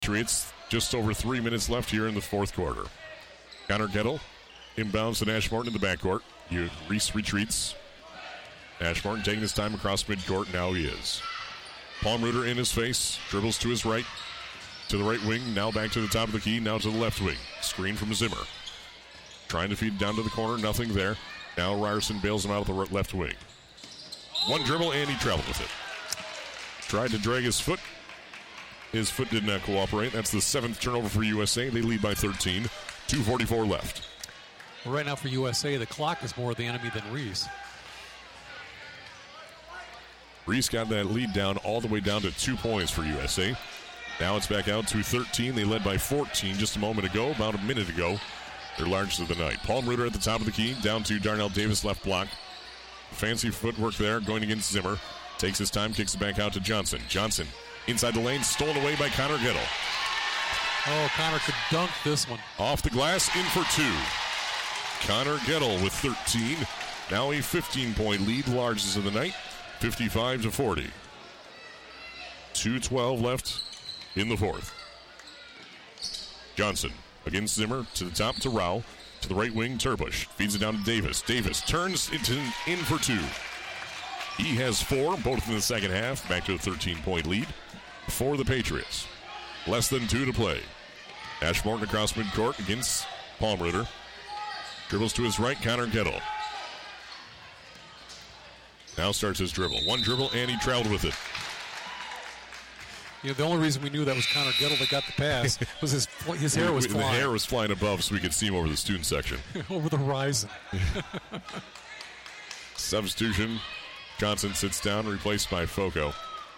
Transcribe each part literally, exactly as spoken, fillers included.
Patriots just over three minutes left here in the fourth quarter. Connor Gettle inbounds to Nash Morton in the backcourt. You, Reese retreats. Nash Morton taking his time across midcourt. Now he is. Palmrooter in his face. Dribbles to his right. To the right wing. Now back to the top of the key. Now to the left wing. Screen from Zimmer. Trying to feed down to the corner. Nothing there. Now Ryerson bails him out of the left wing. One dribble and he traveled with it. Tried to drag his foot. His foot did not cooperate. That's the seventh turnover for U S A. They lead by thirteen. two forty-four left. Well, right now for U S A, the clock is more the enemy than Reese. Reese got that lead down all the way down to two points for U S A. Now it's back out to thirteen. They led by fourteen just a moment ago, about a minute ago. Their largest of the night. Palmrooter at the top of the key, down to Darnell Davis, left block. Fancy footwork there, going against Zimmer. Takes his time, kicks it back out to Johnson. Johnson inside the lane, stolen away by Connor Gettle. Oh, Connor could dunk this one. Off the glass, in for two. Connor Gettle with thirteen. Now a fifteen-point lead, largest of the night, fifty-five to forty. two twelve left in the fourth. Johnson against Zimmer, to the top to Rao. To the right wing, Turbush. Feeds it down to Davis. Davis turns into in for two. He has four, both in the second half. Back to a thirteen-point lead for the Patriots. Less than two to play. Nash Morton across midcourt against Palmrooter. Dribbles to his right, Connor Gettle. Now starts his dribble. One dribble, and he traveled with it. You know, the only reason we knew that was Connor Gettle that got the pass was his his hair was the flying. The hair was flying above so we could see him over the student section. Over the horizon. Substitution. Johnson sits down, replaced by Foco.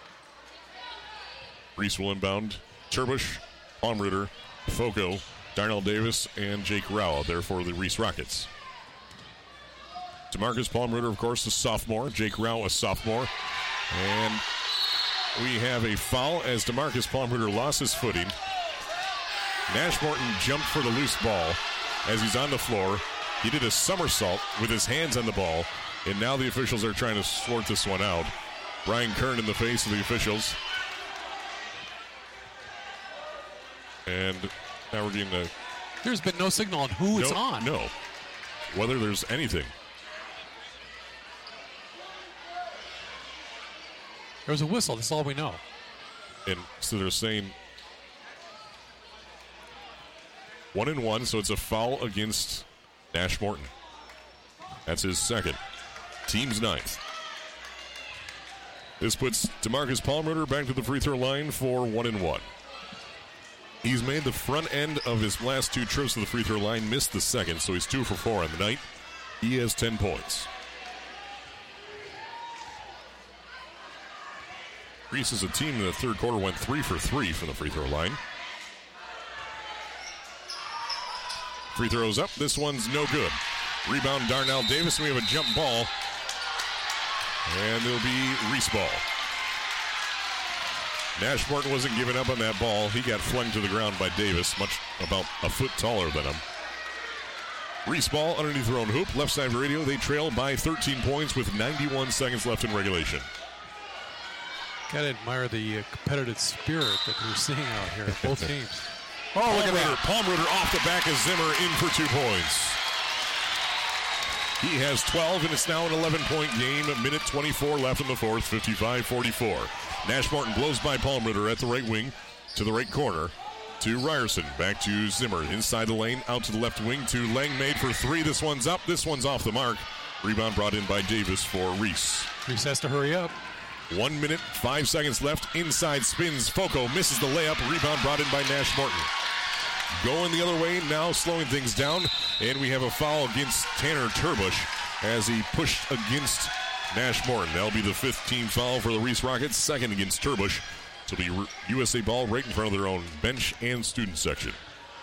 Reese will inbound. Turbush, Palmrooter, Foco, Darnell Davis, and Jake Rao out there for the Reese Rockets. DeMarcus Palmrooter, of course, a sophomore. Jake Rao, a sophomore. And we have a foul as DeMarcus Palmrooter lost his footing. Nash Morton jumped for the loose ball as he's on the floor. He did a somersault with his hands on the ball, and now the officials are trying to sort this one out. Brian Kern in the face of the officials. And now we're getting the... There's been no signal on who no, it's on. No. Whether there's anything. There was a whistle. That's all we know. And so they're saying one and one, so it's a foul against Nash Morton. That's his second. Team's ninth. This puts DeMarcus Palmrooter back to the free throw line for one and one. He's made the front end of his last two trips to the free throw line, missed the second, so he's two for four on the night. He has ten points. Reese is a team in the third quarter went three for three from the free throw line. Free throws up. This one's no good. Rebound Darnell Davis. We have a jump ball. And it'll be Reese ball. Nash Morton wasn't giving up on that ball. He got flung to the ground by Davis, much about a foot taller than him. Reese ball underneath their own hoop. Left side radio. They trail by thirteen points with ninety-one seconds left in regulation. Gotta admire the uh, competitive spirit that we're seeing out here in both teams. Oh, look at that. Palmrooter off the back of Zimmer in for two points. He has twelve, and it's now an eleven-point game. A minute twenty-four left in the fourth, fifty-five forty-four. Nash Morton blows by Palmrooter at the right wing to the right corner to Ryerson. Back to Zimmer inside the lane, out to the left wing to Langmaid for three. This one's up. This one's off the mark. Rebound brought in by Davis for Reese. Reese has to hurry up. One minute, five seconds left. Inside spins. Foco misses the layup. Rebound brought in by Nash Morton. Going the other way, now slowing things down. And we have a foul against Tanner Turbush as he pushed against Nash Morton. That'll be the fifth team foul for the Reese Rockets. Second against Turbush. So it'll be U S A ball right in front of their own bench and student section.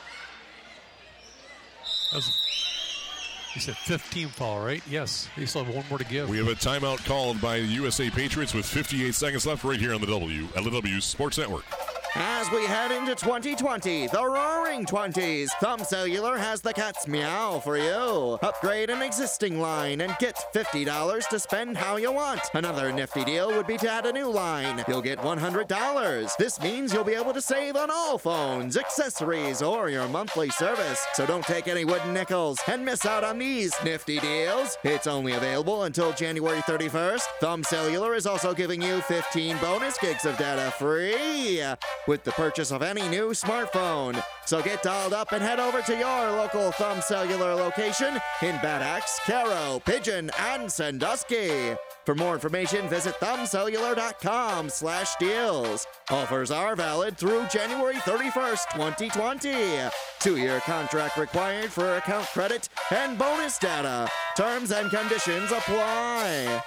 That was, you said fifteen foul, right? Yes. They still have one more to give. We have a timeout called by the U S A Patriots with fifty-eight seconds left right here on the W, L W Sports Network. As we head into twenty twenty, the roaring twenties, Thumb Cellular has the cat's meow for you. Upgrade an existing line and get fifty dollars to spend how you want. Another nifty deal would be to add a new line. You'll get one hundred dollars. This means you'll be able to save on all phones, accessories, or your monthly service. So don't take any wooden nickels and miss out on these nifty deals. It's only available until January thirty-first. Thumb Cellular is also giving you fifteen bonus gigs of data free with the purchase of any new smartphone. So get dialed up and head over to your local Thumb Cellular location in Bad Axe, Caro, Pigeon, and Sandusky. For more information, visit thumbcellular.com slash deals. Offers are valid through January thirty-first, twenty twenty. Two-year contract required for account credit and bonus data. Terms and conditions apply.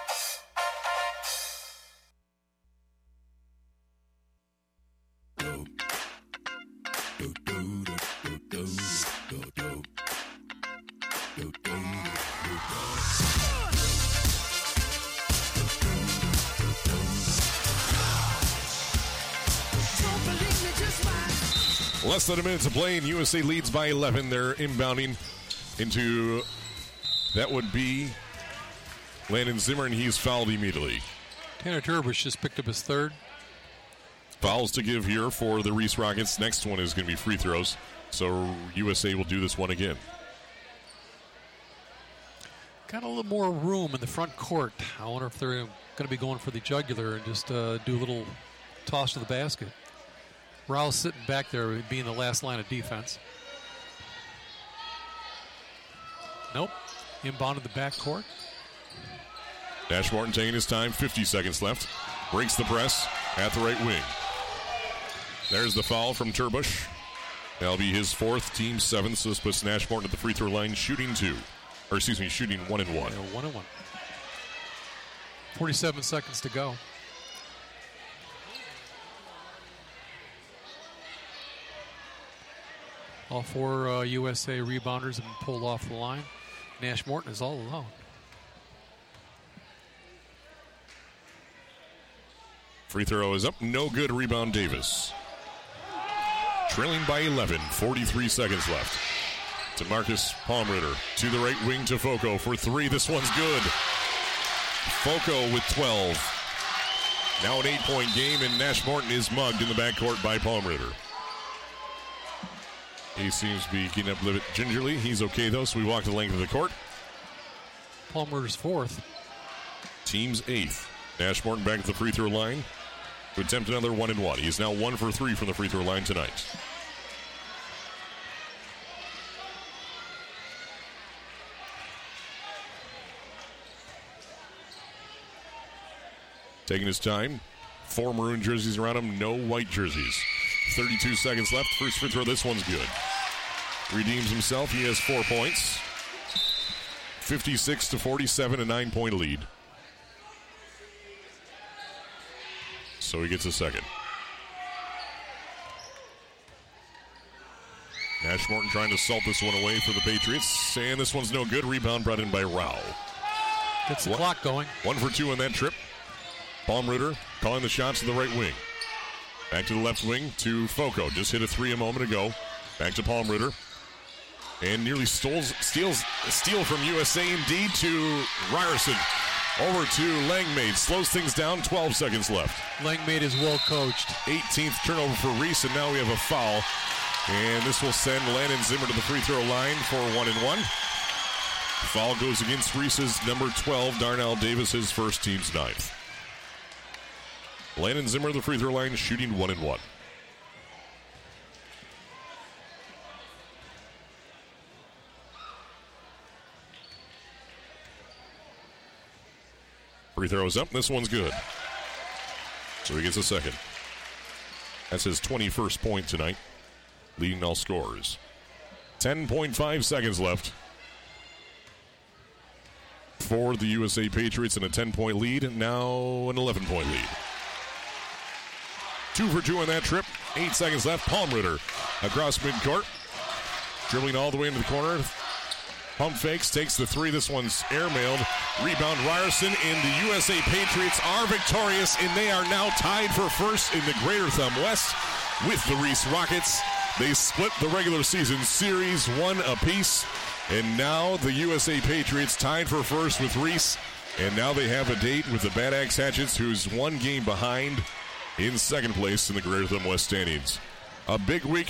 Less than a minute to play, and U S A leads by eleven. They're inbounding into, that would be Landon Zimmer, and he's fouled immediately. Tanner Turbush just picked up his third. Fouls to give here for the Reese Rockets. Next one is going to be free throws, so U S A will do this one again. Got a little more room in the front court. I wonder if they're going to be going for the jugular and just uh, do a little toss to the basket. Rouse sitting back there being the last line of defense. Nope. Inbound to the backcourt. Nash Martin taking his time. fifty seconds left. Breaks the press at the right wing. There's the foul from Turbush. That'll be his fourth, team seventh. So this puts Nash Martin at the free throw line, shooting two. Or excuse me, shooting one and one. Yeah, one and one. forty-seven seconds to go. All four uh, U S A rebounders have been pulled off the line. Nash Morton is all alone. Free throw is up. No good. Rebound Davis. Trailing by eleven. forty-three seconds left. To Marcus Palmritter. To the right wing to Foco for three. This one's good. Foco with twelve. Now an eight-point game, and Nash Morton is mugged in the backcourt by Palmritter. He seems to be getting up a little bit gingerly. He's okay, though, so we walk the length of the court. Palmer's fourth. Team's eighth. Nash Morton back at the free throw line to attempt another one and one. He is now one for three from the free throw line tonight. Taking his time. Four maroon jerseys around him, no white jerseys. thirty-two seconds left. First free throw, this one's good. Redeems himself. He has four points. fifty-six to forty-seven, a nine-point lead. So he gets a second. Nash Morton trying to salt this one away for the Patriots. And this one's no good. Rebound brought in by Rao. Gets the one, clock going. One for two on that trip. Palmritter calling the shots to the right wing. Back to the left wing to Foco. Just hit a three a moment ago. Back to Palmritter. And nearly stoles, steals a steal from U S A indeed to Ryerson. Over to Langmaid. Slows things down. twelve seconds left. Langmaid is well coached. eighteenth turnover for Reese, and now we have a foul. And this will send Landon Zimmer to the free throw line for one and one. Foul goes against Reese's number twelve, Darnell Davis, his first, team's ninth. Landon Zimmer, the free throw line, shooting one and one. Free throw is up. This one's good. So he gets a second. That's his twenty-first point tonight, leading all scorers. ten point five seconds left for the U S A Patriots in a ten-point lead, and now an eleven-point lead. Two for two on that trip. Eight seconds left. Palmritter across midcourt. Dribbling all the way into the corner. Pump fakes, takes the three. This one's airmailed. Rebound Ryerson, and the U S A Patriots are victorious, and they are now tied for first in the Greater Thumb West with the Reese Rockets. They split the regular season series one apiece, and now the U S A Patriots tied for first with Reese, and now they have a date with the Bad Axe Hatchets, who's one game behind in second place in the Greater Thumb West standings. A big week